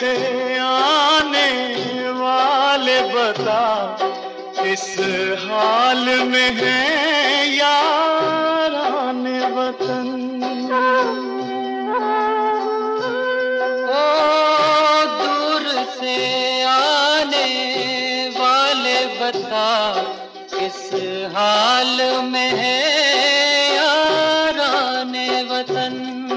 से आने वाले बता किस हाल में है याराने वतन। ओ दूर से आने वाले बता किस हाल में है याराने वतन।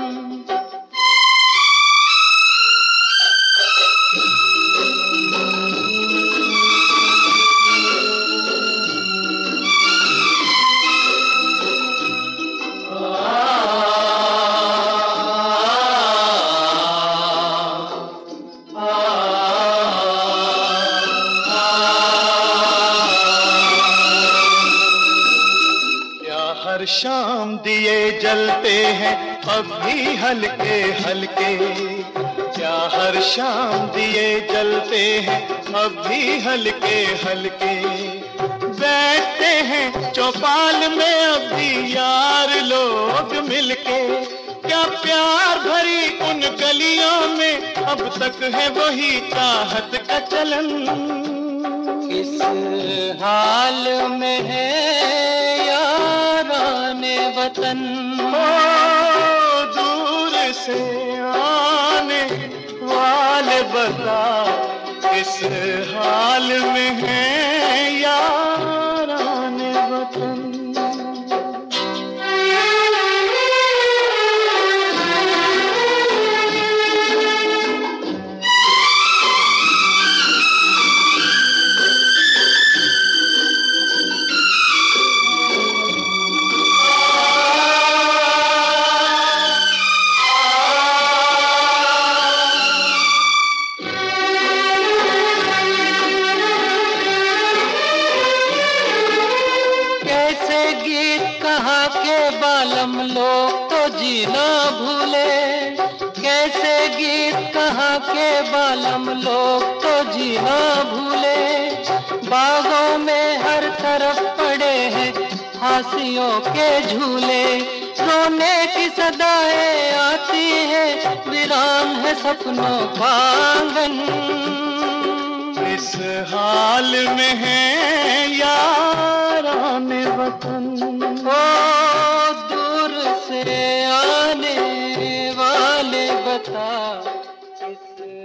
हर शाम दिए जलते हैं अब भी हल्के हल्के, क्या हर शाम दिए जलते हैं अब भी हल्के हल्के। बैठते हैं चौपाल में अब भी यार लोग मिलके, क्या प्यार भरी उन गलियों में अब तक है वही चाहत का चलन। किस हाल में है याराने वतन। ओ दूर से आने वाले बता किस हाल में है याराने वतन। कहाँ के बालम लोग तो जीना भूले, कैसे गीत कहाँ के बालम लोग तो जीना भूले। बागों में हर तरफ पड़े हैं फांसियों के झूले, रोने की सदाएं आती है वीरान है सपनों का आंगन। इस हाल में है याराने वतन। ओ दूर से आने वाले बता किस